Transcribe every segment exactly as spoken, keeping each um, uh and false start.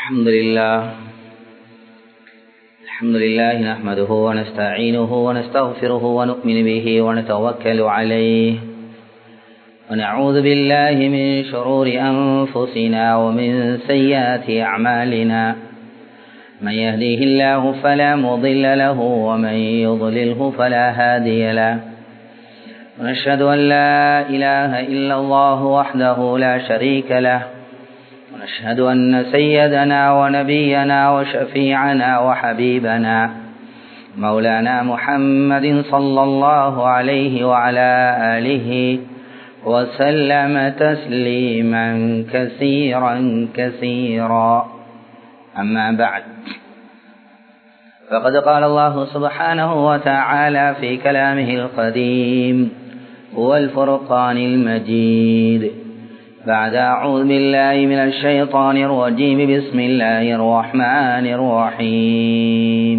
الحمد لله الحمد لله نحمده ونستعينه ونستغفره ونؤمن به ونتوكل عليه ونعوذ بالله من شرور أنفسنا ومن سيئات أعمالنا من يهديه الله فلا مضل له ومن يضلله فلا هادي له ونشهد أن لا إله إلا الله وحده لا شريك له ونشهد أن سيدنا ونبينا وشفيعنا وحبيبنا مولانا محمد صلى الله عليه وعلى آله وسلم تسليما كثيرا كثيرا أما بعد فقد قال الله سبحانه وتعالى في كلامه القديم والفرقان المجيد بعد أعوذ بالله من الشيطان الرجيم بسم الله الرحمن الرحيم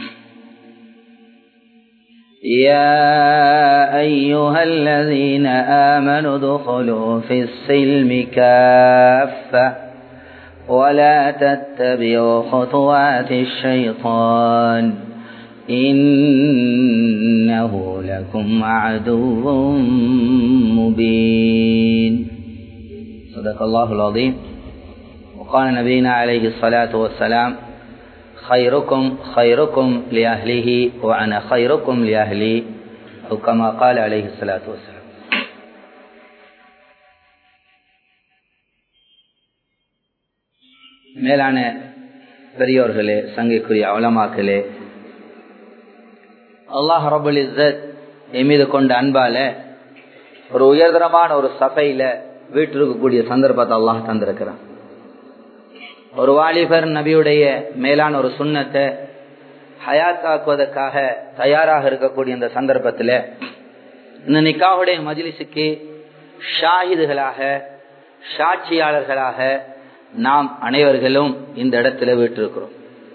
يا أيها الذين آمنوا ادخلوا في السلم كافة ولا تتبعوا خطوات الشيطان إنه لكم عدو مبين صدق الله العظيم وقال نبينا عليه الصلاة والسلام خيركم خيركم لأهله وأنا خيركم لأهلي أو كما قال عليه الصلاة والسلام. மேலான பெரியோர்களே, சங்கைக்குரிய உலமாக்களே, அல்லாஹ் ரப்பல் இஸ்ஸத் எம்மீது கொண்ட அன்பால ஒரு உயர்தரமான ஒரு சபையில வீட்டிருக்கக்கூடிய சந்தர்ப்பத்தை அல்லாஹ் தந்திருக்கிறான். ஒரு வாலிபர் நபியுடைய மேலான ஒரு சுன்னத்தை ஹயாத்தாக்குவதற்காக தயாராக இருக்கக்கூடிய இந்த சந்தர்ப்பத்தில் இந்த நிக்காஹுடைய மஜ்லிஸுக்கு ஷாஹிதுகளாக சாட்சியாளர்களாக நாம் அனைவர்களும் இந்த இடத்துல வீட்டிருக்கிறோம்.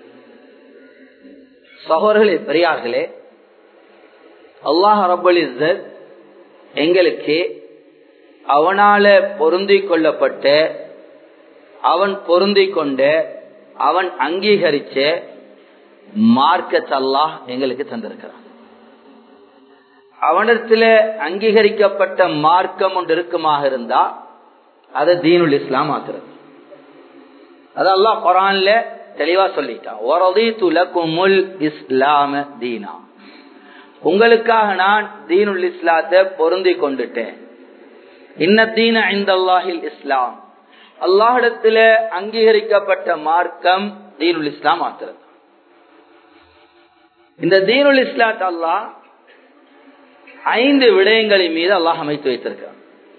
சகோதரர்களே, பெரியார்களே, அல்லாஹ் ரப்பல் இஸ்ஸத் எங்களுக்கு அவனால பொருந்திக் கொள்ளப்பட்ட, அவன் பொருந்திக் கொண்ட, அவன் அங்கீகரிச்ச மார்க்கத்தை அல்லாஹ் எங்களுக்கு தந்திருக்கிறான். அவனிடத்துல அங்கீகரிக்கப்பட்ட மார்க்கம் ஒன்று இருக்குமாக இருந்தா அது தீனுல் இஸ்லாம் ஆக்குறது. அது அல்லாஹ் குர்ஆன்ல தெளிவா சொல்லிட்டான். வரதீது லகுமுல் இஸ்லாம தீனா, உங்களுக்காக நான் தீனுல் இஸ்லாத்தை பொருந்தி கொண்டுட்டேன். இன்ன தீன இன்தல்லாஹில் இஸ்லாம், அல்லாஹ்விடத்துல அங்கீகரிக்கப்பட்ட மார்க்கம் தீனுல் இஸ்லாம் ஆக்குறது. இந்த தீனுல் இஸ்லாத் அல்லாஹ் ஐந்து விடயங்களின் மீது அல்லாஹ் அமைத்து வைத்திருக்கிறான்.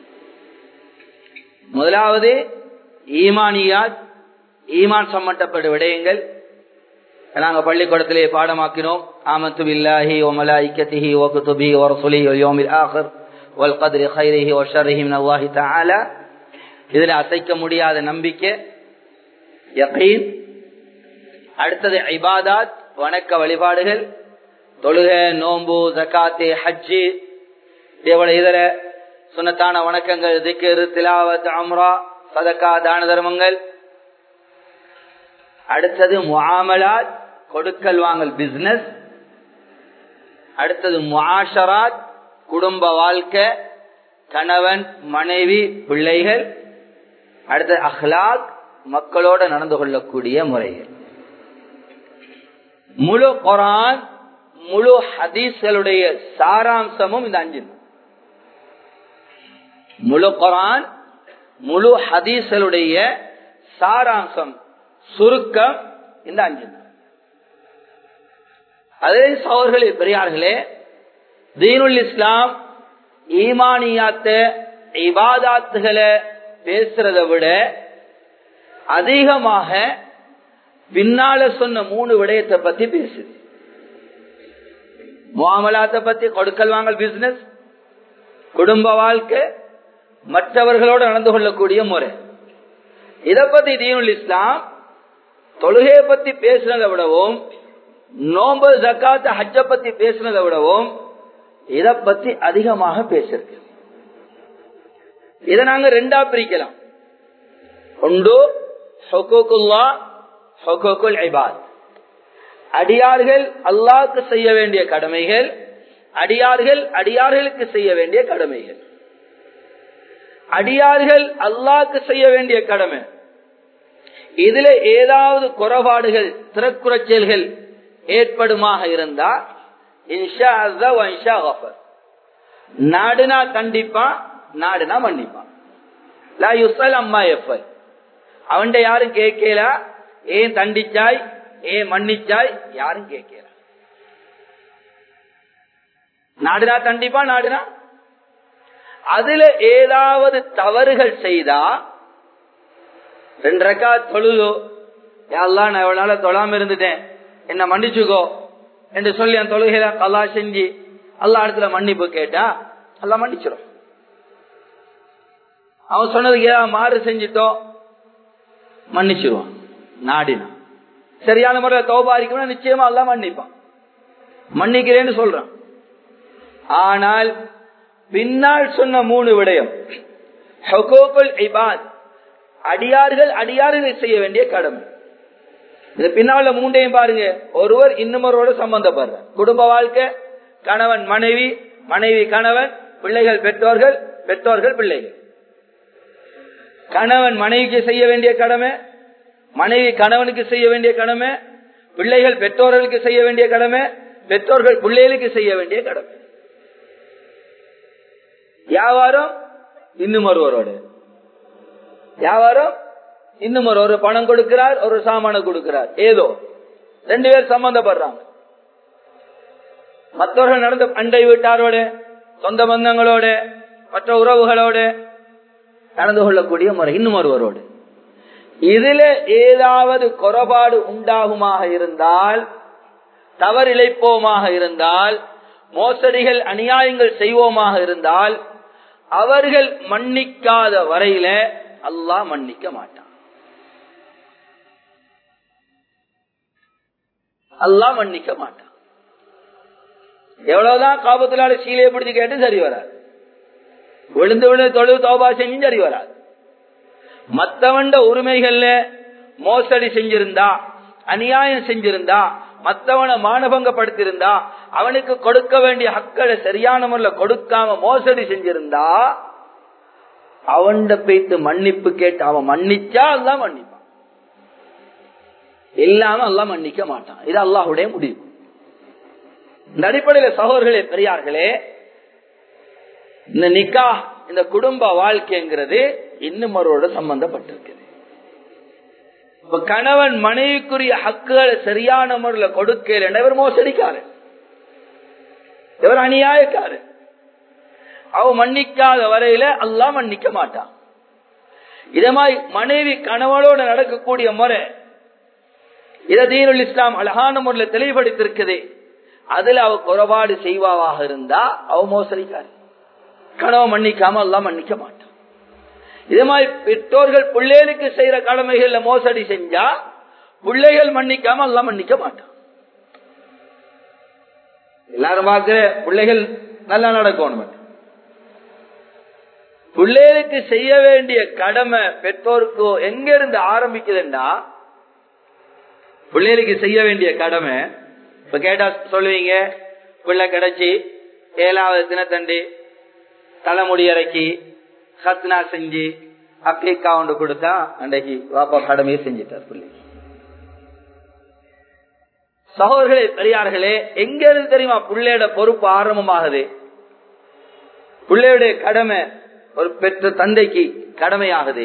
முதலாவது ஈமானியாத், ஈமான் சம்பந்தப்பட்ட விடயங்கள். நாங்க பள்ளிக்கூடத்திலே பாடமாக்கினோம். ஆமன்து பில்லாஹி வ மலாயிகத்திஹி வ குதுபிஹி வ ரசூலிஹி வல் யௌமில் ஆகிர் வல் கத்ரி கைரிஹி வ ஷர்ரிஹி மினல்லாஹி தஆலா. இதில் அசைக்க முடியாத நம்பிக்கை, யகீன். அடுத்தது இபாதாத், வணக்க வழிபாடுகள், தொழுகை, நோன்பு, ஜகாத், ஹஜ், இதேபோல இதர சுன்னத்தான வணக்கங்கள், திக்ர், திலாவத், உம்ரா, சதகா, தான தர்மங்கள். அடுத்தது முஆமலாத், கொடுக்கல் வாங்கல், பிசினஸ். அடுத்தது முஆஷராத், குடும்ப வாழ்க்கை, கணவன் மனைவி பிள்ளைகள். அடுத்தது அஹ்லாக், மக்களோட நடந்து கொள்ளக்கூடிய முறைகள். முழு குர்ஆன் முழு ஹதீஸ்களுடைய சாராம்சமும் இந்த அஞ்சு. முழு குர்ஆன் முழு ஹதீஸ்களுடைய சாராம்சம், சுருக்கம் இந்த அஞ்சு. அதே சகோதரர்களே, பெரியார்களே, தீனுல் இஸ்லாம் ஈமானியாத்த இபாதாத்துகளை பேசுறதை விட அதிகமாக பின்னால சொன்ன மூணு விடயத்தை பத்தி பேசுது. முஆமலாத்தை பத்தி, கொடுக்கல் வாங்கல், பிசினஸ், குடும்ப வாழ்க்கை, மற்றவர்களோடு நடந்து கொள்ளக்கூடிய முறை. இதை பத்தி தீனுல் இஸ்லாம் தொழுகையை பத்தி பேசுனதை விடவும், நோன்பு, ஜகாத், ஹஜ்ஜ பத்தி பேசுனதை விடவும் இதை பத்தி அதிகமாக பேசிருக்கு. இதை நாங்க ரெண்டா பிரிக்கலாம். ஒன்று ஹுகூகுல்லாஹ் ஹுகூகுல் இபாத், அடியார்கள் அல்லாஹ்வுக்கு செய்ய வேண்டிய கடமைகள், அடியார்கள் அடியார்களுக்கு செய்ய வேண்டிய கடமைகள். அடியார்கள் அல்லாஹ்வுக்கு செய்ய வேண்டிய கடமை, இதுல ஏதாவது குறைபாடுகள் திறக்குறைச்சல்கள் ஏற்படுமாக இருந்தா இன்ஷா அல்லாஹ் வ இன்ஷா கஃபர், நாடுனா கண்டிப்பா, நாடுனா மன்னிப்பான். லா யுஸல் அம்மா யஃபல், அவன்ட யாரும் கேட்கல ஏன் தண்டிச்சாய் ஏன் மன்னிச்சாய், யாரும் கேட்கல. நாடுனா கண்டிப்பா, நாடுனா. அதுல ஏதாவது தவறுகள் செய்தா ரெண்டு ரக்காத் தொழுதோ, அல்லாஹ் நான் எவ்வளவு நாள தொழாம இருந்துட்டேன் என்ன மன்னிச்சுக்கோ என்று சொல்லி அந்த தொழுகையில கல்லா செஞ்சு அல்லாஹ் இடத்துல மன்னிப்பு கேட்டா அல்லாஹ் மன்னிச்சிடும். அவன் சொன்னதுக்கு ஏதாவது மாறு செஞ்சிட்டோம் மன்னிச்சிருவான். நாடினா சரியான முறையில் தௌபா இருக்கணும், நிச்சயமா அல்லாஹ் மன்னிப்பான், மன்னிக்கிறேன்னு சொல்றான். ஆனால் பின்னால் சொன்ன மூணு விடயம் ஹுகூகுல் இபாத், அடியார்கள் அடியார்கள் செய்ய வேண்டிய கடமை. இது பின்னால மூண்டையும் பாருங்க, ஒருவர் இன்னொருவரோட சம்பந்தப்படுற குடும்ப வாழ்க்கை, கணவன் மனைவி, மனைவி கணவன், பிள்ளைகள் பெற்றோர்கள், பெற்றோர்கள் பிள்ளைகள். கணவன் மனைவிக்கு செய்ய வேண்டிய கடமை, மனைவி கணவனுக்கு செய்ய வேண்டிய கடமை, பிள்ளைகள் பெற்றோர்களுக்கு செய்ய வேண்டிய கடமை, பெற்றோர்கள் பிள்ளைகளுக்கு செய்ய வேண்டிய கடமை. வியாபாரம் இன்னும் ஒருவரோட வியாபாரம், இன்னும் ஒரு பணம் கொடுக்கிறார், ஒரு சாமான கொடுக்கிறார், ஏதோ ரெண்டு பேர் சம்பந்தப்படுறாங்க. மற்றவர்கள் நடந்த அண்டை வீட்டாரோட, சொந்த பந்தங்களோட, மற்ற உறவுகளோட நடந்து கொள்ளக்கூடிய முறை இன்னும் ஒருவரோடு. இதுல ஏதாவது குறைபாடு உண்டாகுமாக இருந்தால், தவறிழைப்போமாக இருந்தால், மோசடிகள் அநியாயங்கள் செய்வோமாக இருந்தால், அவர்கள் மன்னிக்காத வரையில அல்லாஹ் மன்னிக்க மாட்டான். அல்லாஹ் மன்னிக்க மாட்டான். எவ்வளவுதான் காபத்துலால சீலையை பிடிச்சு கேட்டு சரி வராது, விழுந்து விழுந்து தொழு தௌபா செஞ்சும் சரி வராது. மத்தவண்ட உரிமைகள்ல மோசடி செஞ்சிருந்தா, அநியாயம் செஞ்சிருந்தா, மத்தவனை மானபங்கப்படுத்திருந்தா, அவனுக்கு கொடுக்க வேண்டிய ஹக்களை சரியான முறையில் கொடுக்காம மோசடி செஞ்சிருந்தா, அவன்ட பேத்து மன்னிப்பு கேட்டு அவன் மன்னிச்சா அல்லாஹ் மன்னிப்பான், இல்லாம அல்லாஹ் மன்னிக்க மாட்டான். இது அல்லாஹ்வுடைய முடிவு. இந்த அடிப்படையில் சகோதரர்களே, பெரியார்களே, இந்த நிக்கா, இந்த குடும்ப வாழ்க்கைங்கிறது இன்னும் ஒருவரோட சம்பந்தப்பட்டிருக்கிறது. கணவன் மனைவிக்குரிய ஹக்குகளை சரியான முறையில் கொடுக்கல, இவர் மோசடிக்காரன், இவர் அநியாயக்காரன். அவ மன்னிக்காத வரையில அல்லாஹ் மன்னிக்க மாட்டான். இதே மாதிரி மனைவி கணவனோட நடக்கக்கூடிய முறை, இத தீனுல் இஸ்லாம் அழகான முறையில் தெளிவுபடுத்திருக்குது. அதுல அவ குறைபாடு செய்வாவாக இருந்தா அவ மோசடிக்காரன், கணவன் மன்னிக்காம அல்லாஹ் மன்னிக்க மாட்டான். இதே மாதிரி பெற்றோர்கள் பிள்ளைகளுக்கு செய்யற கடமைகள்ல மோசடி செஞ்சா பிள்ளைகள் மன்னிக்காம அல்லாஹ் மன்னிக்க மாட்டான். எல்லாரும் பார்க்கிற பிள்ளைகள் நல்லா நடக்கணும். பிள்ளைகளுக்கு செய்ய வேண்டிய கடமை பெற்றோருக்கு எங்க இருந்து ஆரம்பிக்குதுன்னா, பிள்ளைகளுக்கு செய்ய வேண்டிய கடமை இப்ப கேட்டா சொல்லுவீங்க, பிள்ளை கிடைச்சி ஏழாவது தினத்தண்டி தலைமுடி இறக்கி ஹத்னா செஞ்சு அக்கீக்கா ஒன்று கொடுத்தா அன்றைக்கு வாப்பா கடமையை செஞ்சிட்டார் பிள்ளை. சகோதரர்களே, பெரியார்களே, எங்க இருந்து தெரியுமா பிள்ளையோட பொறுப்பு ஆரம்பமாகுது? பிள்ளையுடைய கடமை ஒரு பெற்ற தந்தைக்கு கடமையாகுது.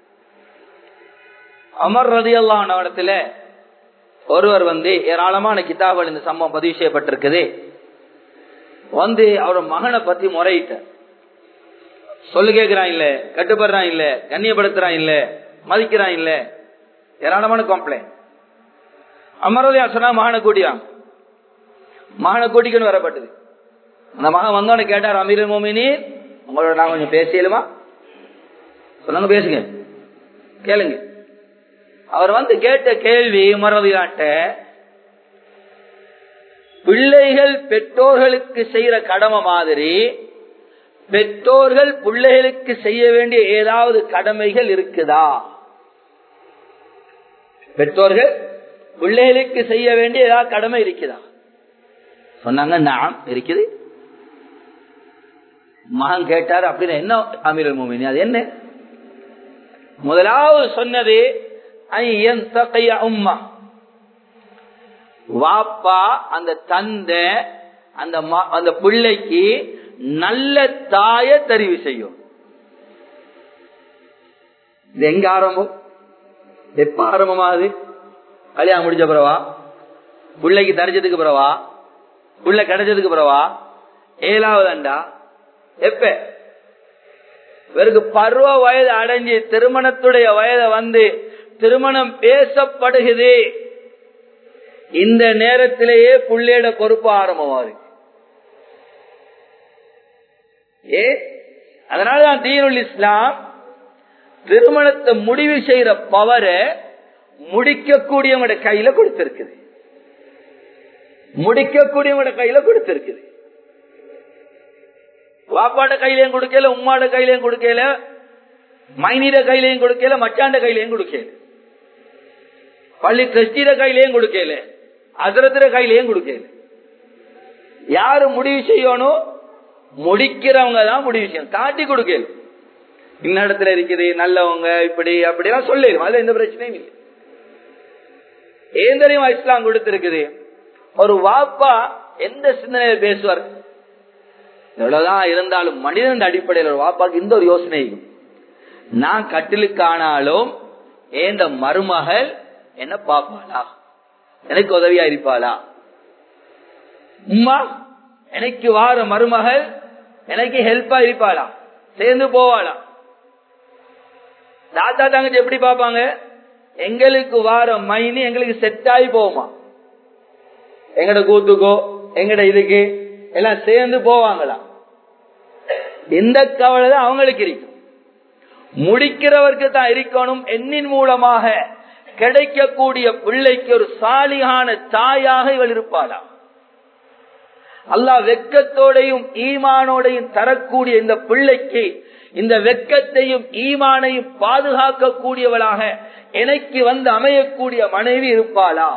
அமர் ரலியல்லாஹு அன்ஹு இடத்துல ஒருவர் வந்து, ஏராளமான கிதாபுகள் இந்த சம்பவம் பதிவு செய்யப்பட்டிருக்குது, வந்து அவர் மகனை பத்தி முறையிட்டார். சொல்லு கேட்கிறான் இல்ல, கட்டுப்படுறான் இல்ல, கண்ணியப்படுத்துறான் இல்ல, மதிக்கிறான் இல்ல, ஏராளமான கம்ப்ளைண்ட். அமரதையா சொன்னா மகனை கூட்டியாங்க, மகனை கூட்டிக்கணும் வரப்பட்டது. அந்த மகன் வந்தோன்னு கேட்டார், அமீருல் மோமினீன் உங்களோட நான் கொஞ்சம் பேசியலுமா? சொன்னாங்க, பேசுங்க, கேளுங்க. அவர் வந்து கேட்ட கேள்வி உமரதையாட்ட, பிள்ளைகள் பெற்றோர்களுக்கு செய்யற கடமை மாதிரி பெற்றோர்கள் பிள்ளைகளுக்கு செய்ய வேண்டிய ஏதாவது கடமைகள் இருக்குதா பெற்றோர்கள் பிள்ளைகளுக்கு செய்ய வேண்டிய ஏதாவது கடமை இருக்குதா? சொன்னாங்க நாம் இருக்குது. மகன் கேட்டாரு, அப்படின்னா என்ன அமீருல் முஃமினீன், அது என்ன? முதலாவது சொன்னது உம்மா, வாப்பா அந்த தந்தை அந்த அந்த பிள்ளைக்கு நல்ல தாய தெரிவு செய்யும். இது எங்க ஆரம்பம்? எப்ப ஆரம்பமாகுது? கல்யாணம் முடிஞ்ச பிறவா? பிள்ளைக்கு தரிச்சதுக்கு பிறவா? பிள்ளை கிடைச்சதுக்கு பிறவா? ஏழாவது அண்டா? எப்ப இவருக்கு பருவ வயது அடைஞ்சு திருமணத்துடைய வயதை வந்து திருமணம் பேசப்படுகிறது, இந்த நேரத்திலேயே புள்ளையோட பொறுப்பு ஆரம்பமாகுது. ஏ அதனாலதான் தீனுல் இஸ்லாம் திருமணத்தை முடிவு செய்யற பவரை முடிக்கக்கூடியவங்க கையில கொடுத்திருக்குது. முடிக்கக்கூடியவங்க கையில கொடுத்திருக்குது. வாப்பாட கையிலையும் கொடுக்கல, உம்மாட கையிலையும் கொடுக்கல, மைனிட கையிலையும் கொடுக்கல, மச்சாண்ட கையிலையும் கொடுக்கல, பள்ளி கிறிஸ்டிட கையிலையும் கொடுக்கல, அசரத்திர கையிலையும் கொடுக்கல. யாரு முடிவு செய்யணும்? முடிக்கிறவங்க தான் முடிவு செய்யணும். காட்டி கொடுக்கல. இன்னிடத்துல இருக்குது நல்லவங்க இப்படி அப்படிலாம் சொல்லிடும், அதுல எந்த பிரச்சனையும் இல்லை. ஏன் தெரியுமா இஸ்லாம் கொடுத்திருக்குது? ஒரு வாப்பா எந்த சிந்தனையில் பேசுவார்? எவ்வளவுதான் இருந்தாலும் மனிதன் அடிப்படையில் ஒரு வாப்பாக்கு இந்த ஒரு யோசனை, நான் கட்டிலுக்கு ஆனாலும் ஏந்த மருமகள் என்ன பாப்பாளா, எனக்கு உதவியா இருப்பாளா? உம்மா எனக்கு வார மருமகள் எனக்கு ஹெல்ப்பா இருப்பாளா, சேர்ந்து போவாளா? தாத்தா தங்கச்சி எப்படி பாப்பாங்க? எங்களுக்கு வார மைனி எங்களுக்கு செட் ஆகி போகுமா? எங்கட கூத்துக்கோ எங்கட இதுக்கு எல்லாம் சேர்ந்து போவாங்களா? எந்த கவலை தான் அவங்களுக்கு இருக்கும். முடிக்கிறவருக்கு தான் இருக்கணும். எண்ணின் மூலமாக கிடைக்கக்கூடிய பிள்ளைக்கு ஒரு சாலிகான தாயாக இவள் இருப்பாளா? அல்லாஹ் வெட்கத்தோடையும் ஈமானோடையும் தரக்கூடிய இந்த பிள்ளைக்கு இந்த வெட்கத்தையும் ஈமானையும் பாதுகாக்கக்கூடியவளாக எனக்கு வந்து அமையக்கூடிய மனைவி இருப்பாளா?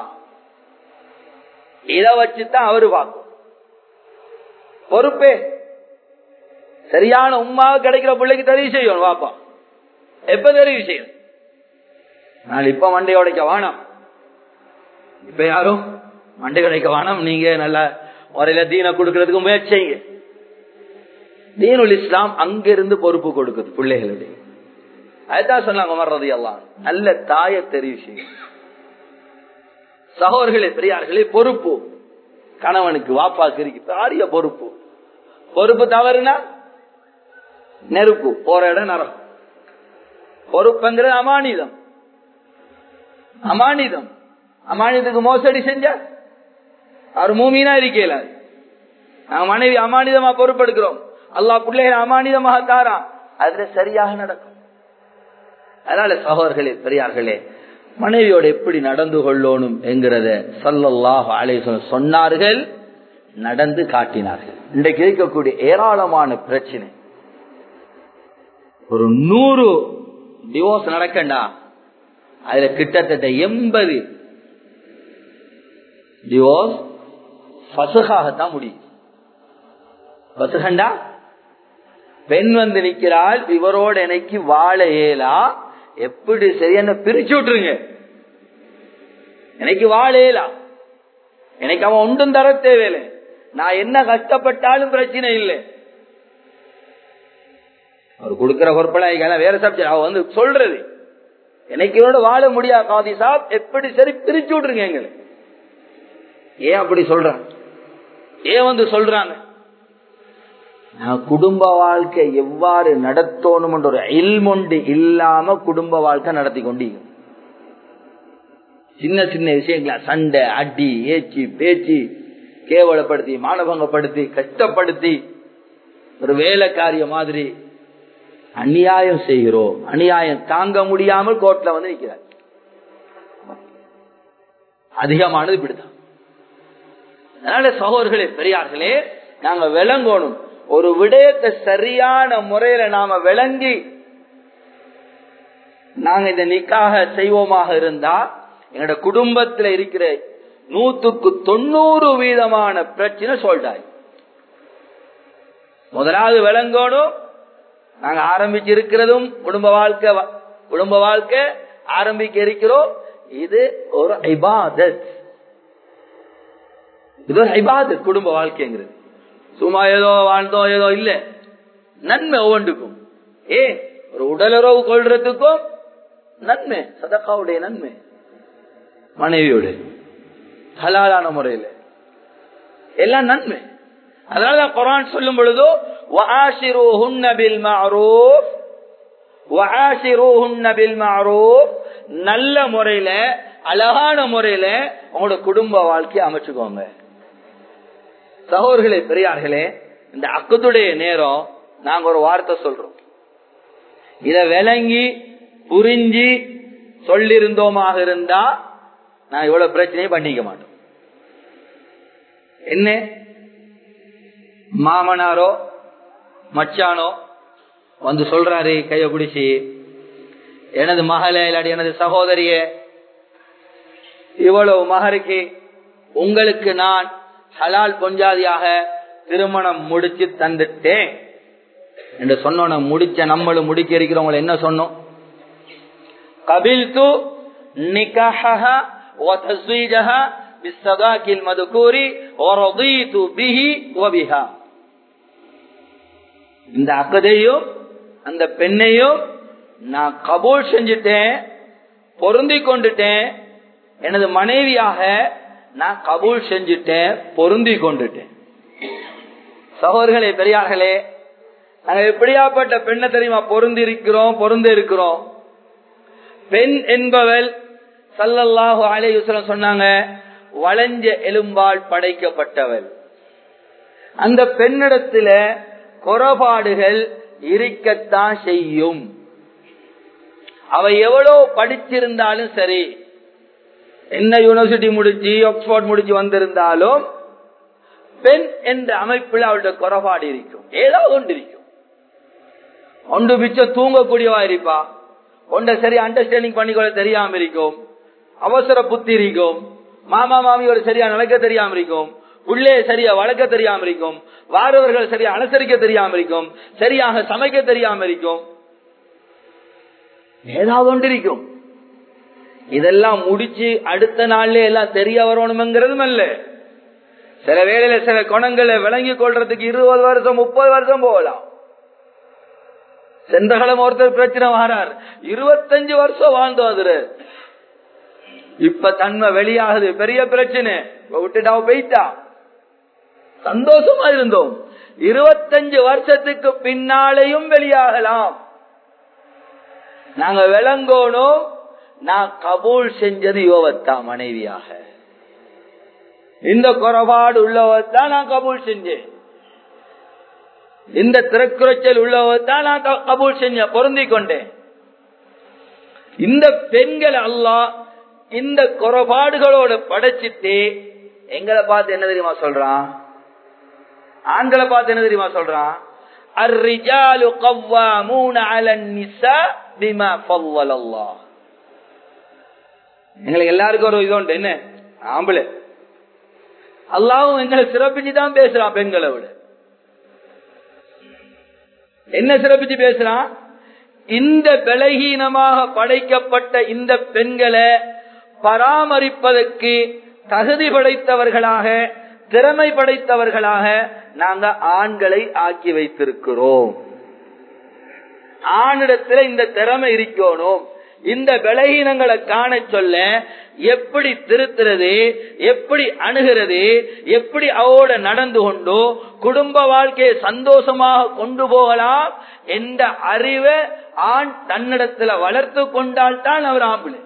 இதை வச்சுதான் அவரு பார்க்கும். பொறுப்பே சரியான உம்மாவை கிடைக்கிற பிள்ளைக்கு தெரிவு செய்யணும். வாப்பா எப்ப தெரிவு செய்யும்? நான் இப்ப மண்டை உடைக்க வேணாம், இப்ப யாரும் மண்டை உடைக்க வேணாம், நீங்க நல்ல முறையில தீனை கொடுக்கறதுக்கு முயற்சி செய்யுங்க. தீனுல் இஸ்லாம் அங்கிருந்து பொறுப்பு கொடுக்குது பிள்ளைகளுடைய. அதுதான் சொன்னாங்க உமர் ரலியல்லாஹு அன்ஹு, நல்ல தாயை தெரிவு செய்யும். சகோதரர்களே பெரியார்களே, பொறுப்பு கணவனுக்கு வாப்பாக்கு இருக்கு பாரிய பொறுப்பு. பொறுப்பு தவறுனா நெருப்பு போற இடம் நரகம். பொறுப்புங்கிறது அமானிதம். அமானிதம் அமானிதத்துக்கு மோசடி செஞ்ச அவர் மூமினா இருக்கல. நாங்க மனைவி அமானிதமா பொறுப்பெடுக்கிறோம், அல்லாஹ் பிள்ளைகளை அமானிதமாக தாரான், அதுல சரியாக நடக்கும். அதனால சகோதரர்களே பெரியார்களே, மனைவியோட எப்படி நடந்து கொள்ளணும் என்கிறத ஸல்லல்லாஹு அலைஹி வஸல்லம் சொன்னார்கள், நடந்து காட்டினார்கள். இன்றைக்கு இருக்கக்கூடிய ஏராளமான பிரச்சனை, ஒரு நூறு டிவோர்ஸ் நடக்கண்டா அதுல கிட்டத்தட்ட எண்பது டிவோர்ஸ் ஃபஸ்ஹாகத்தான் முடியும். ஃபஸ்ஹண்டா பெண் வந்து நிற்கிறாள், இவரோட எனக்கு வாழ இயலா, எப்படி சரி என்ன பிரிச்சு விட்டுருங்க, எனக்கு வாழ இயலா, எனக்கு அவன் ஒன்றும் தர தேவையில்லை, நான் என்ன கஷ்டப்பட்டாலும் பிரச்சனை இல்லை. அவர் கொடுக்கிற பொறுப்பெல்லாம் வேற சப்ஜெக்ட். அவ வந்து சொல்றது எனக்கு இவரோட வாழ முடியாது காதி சாப், எப்படி சரி பிரிச்சு விட்டுருங்க எங்களை. ஏன் அப்படி சொல்றாங்க? ஏன் வந்து சொல்றாங்க? குடும்ப வாழ்க்கை எவ்வாறு நடத்தணும் என்ற ஒரு இல்மொண்டு இல்லாம குடும்ப வாழ்க்கை நடத்தி கொண்டு சின்ன சின்ன விஷயங்கள சண்டை அடி ஏச்சி பேச்சு கேவலப்படுத்தி மானபங்கப்படுத்தி கஷ்டப்படுத்தி ஒரு வேலைக்காரிய மாதிரி அநியாயம் செய்கிறோம். அநியாயம் தாங்க முடியாமல் கோர்ட்ல வந்து நிற்கிறார். அதிகமானது இப்படிதான். அதனால சகோதரர்களே பெரியார்களே, நாங்க விளங்கணும், ஒரு விடயத்தை சரியான முறையில நாம விளங்கி நாங்க இந்த நிக்காக செய்வோமாக இருந்தா எங்களோட குடும்பத்துல இருக்கிற நூத்துக்கு தொண்ணூறு வீதமான பிரச்சனை சொல்றாய். முதலாவது விளங்கணும், நாங்க ஆரம்பிச்சு இருக்கிறதும் குடும்ப வாழ்க்கை குடும்ப வாழ்க்கை ஆரம்பிக்க இருக்கிறோம். இது ஒரு இபாதத், இது ஒரு இபாதத். குடும்ப வாழ்க்கைங்கிறது சும்மா ஏதோ வாழ்ந்தோம் ஏதோ இல்ல, நன்மை ஒவ்வொன்றுக்கும். ஏ ஒரு உடலுறவு கொள்றதுக்கும் நன்மை, சதகாவுடைய நன்மை, மனைவியோட ஹலாலான முறையில் எல்லாம் நன்மை. அதனாலதான் குர்ஆன் சொல்லும் பொழுதோ வஆஷிரூஹுன்ன பில் மஅரூஃப் வஆஷிரூஹுன்ன பில் மஅரூஃப், நல்ல முறையில அழகான முறையில உங்களோட குடும்ப வாழ்க்கையை அமைச்சுக்கோங்க. சகோதரர்களே பெரியார்களே, இந்த அக்குதுடைய நேரம் நாங்க ஒரு வார்த்தை சொல்றோம், இத விளங்கி புரிஞ்சு சொல்லிருந்தோமாக இருந்தா நான் இவ்வளவு பிரச்சனையை பண்ணிக்க மாட்டோம். என்ன மாமனாரோ மச்சானோ வந்து சொல்றாரு கைய பிடிச்சி, எனது மகளே இல்லாடி எனது சகோதரிய இவ்வளவு மகருக்கு உங்களுக்கு நான் ஹலால் பொஞ்சாதியாக திருமணம் முடிச்சு தந்துட்டேன் என்று சொன்ன முடிச்ச நம்மளும் முடிக்க இருக்கிறவங்களை என்ன சொன்னோம்? கபில்து நிகாஹஹா வ தஸ்வீஜஹா பிஸ்ஸதாகில் மதுகூரி வ ரதீது பிஹி வ பிஹா. இந்த அக்கதையும் அந்த பெண்ணையும் நான் கபூல் செஞ்சுட்டேன், பொருந்தி கொண்டுட்டேன், எனது மனைவியாக நான் கபூல் செஞ்சுட்டேன், பொருந்தி கொண்டுட்டேன். சகோதரர்களே பெரியார்களே, நாங்க எப்படியாப்பட்ட பெண்ணை தெரியுமா பொருந்தி இருக்கிறோம் பொருந்தி இருக்கிறோம். பெண் என்பவள் ஸல்லல்லாஹு அலைஹி வஸல்லம் சொன்னாங்க, வளைஞ்ச எலும்பால் படைக்கப்பட்டவள். அந்த பெண்ணிடத்துல குறைபாடுகள் இருக்கத்தான் செய்யும். அவ எவ்வளவு படிச்சிருந்தாலும் சரி, என்ன யூனிவர்சிட்டி முடிச்சு ஆக்ஸ்போர்ட் முடிச்சு வந்திருந்தாலும் பெண் என்ற அமைப்பில் அவளுடைய குறைபாடு இருக்கும், ஏதாவது ஒன்று இருக்கும். ஒன்று பிச்ச தூங்கக்கூடியவா இருப்பா, ஒன்றை சரி அண்டர்ஸ்டாண்டிங் பண்ணிக்கொள்ள தெரியாம இருக்கும், அவசர புத்தி இருக்கும், மாமா மாமியோட சரியா நடக்க தெரியாம இருக்கும், உள்ளே சரியா வளர்க்க தெரியாம இருக்கும், வாரவர்கள் சரியா அனுசரிக்க தெரியாம இருக்கும், சரியாக சமைக்க தெரியாம இருக்கும், ஏதாவது ஒன்று இருக்கும். இதெல்லாம் முடிச்சு அடுத்த நாள்ல எல்லாம் தெரிய வரணும்ங்கிறதும் அல்ல. சில வேளையில சில குணங்களை விளங்கி கொள்றதுக்கு இருபது வருஷம் முப்பது வருஷம் போகலாம். சென்றகலம் ஒருத்தர் பிரச்சனை வரார், இருபத்தஞ்சு வருஷம் வாழ்ந்தோம். அது இப்ப தன்மை வெளியாகுது, பெரிய பிரச்சனை, விட்டுட்டா போயிட்டா. சந்தோஷமா இருந்தோம், இருபத்தஞ்சு வருஷத்துக்கு பின்னாலேயும் வெளியாகலாம். நாங்க விளங்கணும், நான் கபூல் செஞ்சது இவவத்தா மனைவியாக, இந்த குறைபாடு உள்ளவத்தான் நான் கபூல் செஞ்சேன், இந்த திறக்குறைச்சல் உள்ளவத்தான் நான் கபூல் செஞ்சேன், பொருந்தி கொண்டேன். இந்த பெண்கள் அல்லாஹ் இந்த குறைபாடுகளோட படைச்சிட்டு எங்களை பார்த்து என்ன தெரியுமா சொல்றான்? ஆண்களை பார்த்து என்ன தெரியுமா சொல்றான்? அர்ரிஜாலு கவ்வாமூன அலன் நிஸா பிமா ஃபல்லல்லாஹ். எங்களுக்கு எல்லாருக்கும் ஒரு இது உண்டு, என்ன ஆம்பளை, அல்லாஹ்வும் எங்களை சிறப்பிச்சுதான் பேசுறான். பெண்களை விட என்ன சிறப்பிச்சு பேசுறான்? இந்த பலகீனமாக படைக்கப்பட்ட இந்த பெண்களை பராமரிப்பதற்கு தகுதி படைத்தவர்களாக திறமை படைத்தவர்களாக நாங்க ஆண்களை ஆக்கி வைத்திருக்கிறோம். ஆணிடத்துல இந்த திறமை இருக்கணும். இந்த பலகீனங்களை காண சொல்ல எப்படி திருத்துறது, எப்படி அணுகிறது, எப்படி அவரோட நடந்து கொண்டோ குடும்ப வாழ்க்கையை சந்தோஷமாக கொண்டு போகலாம் என்ற அறிவை ஆண் தன்னிடத்துல வளர்த்து கொண்டால்தான் அவர் ஆம்பளை.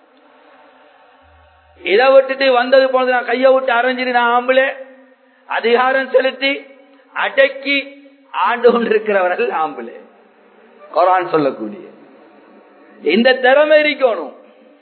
இதை விட்டுட்டு வந்தது போனது நான் கையை விட்டு அரைஞ்சிட்டு நான் ஆம்பளை, அதிகாரம் செலுத்தி அடக்கி ஆண்டு கொண்டிருக்கிறவர்கள் ஆம்பளை. குர்ஆன் சொல்லக்கூடிய இந்த திறமை இருக்கணும்.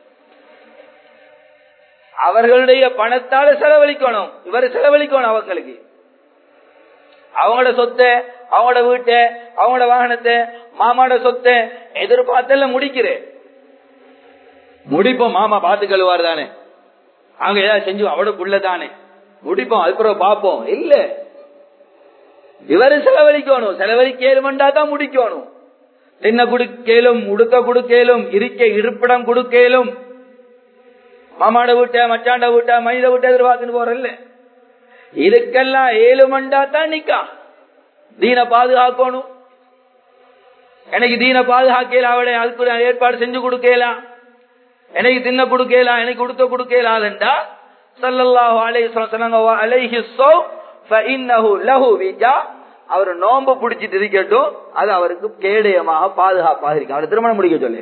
அவர்களுடைய பணத்தால செலவழிக்கணும், இவர் செலவழிக்கணும். அவங்களுக்கு அவங்களோட சொத்தை, அவங்களோட வீட்டை, அவங்களோட வாகனத்தை, மாமாவோட சொத்தை எதிர்பார்த்தல முடிக்கிறேன். முடிப்போம், மாமா பார்த்து கழுவார் தானே, அங்க ஏதாவது செஞ்சு அவனுக்குள்ள தானே முடிப்போம், அதுக்கப்புறம் பார்ப்போம். இல்ல, இவரு செலவழிக்கணும், செலவழிக்கேலும்டா தான் முடிக்கணும். தின்ன குடுக்கேலும், உடுக்க குடுக்கேலும், இருக்க இருப்பிடம் கொடுக்கலும், மாமாட வீட்ட மச்சாண்ட வீட்ட மனித வீட்ட எதிர்பார்த்துன்னு போறல்ல. இதுக்கெல்லாம் ஏழு மண்டா தான் நிக்கா. தீன பாதுகாக்கணும். எனக்கு தீன பாதுகாக்கல, அவளை அதுக்கு ஏற்பாடு செஞ்சு கொடுக்கலாம். எனக்கு தின்ன கொடுக்கலாம், எனக்கு உடுத்த கொடுக்கலாதுண்டா ஸல்லல்லாஹு அலைஹி வஸல்லம் அலைஹி ஸௌம் ஃபஇன்னஹு லஹு விஜா. அவர் நோன்பு பிடிச்சிட்டு இருக்கட்டும், அது அவருக்கு கேடயமாக பாதுகாப்பாக இருக்கு. அவர் திருமணம் முடிக்க சொல்லி.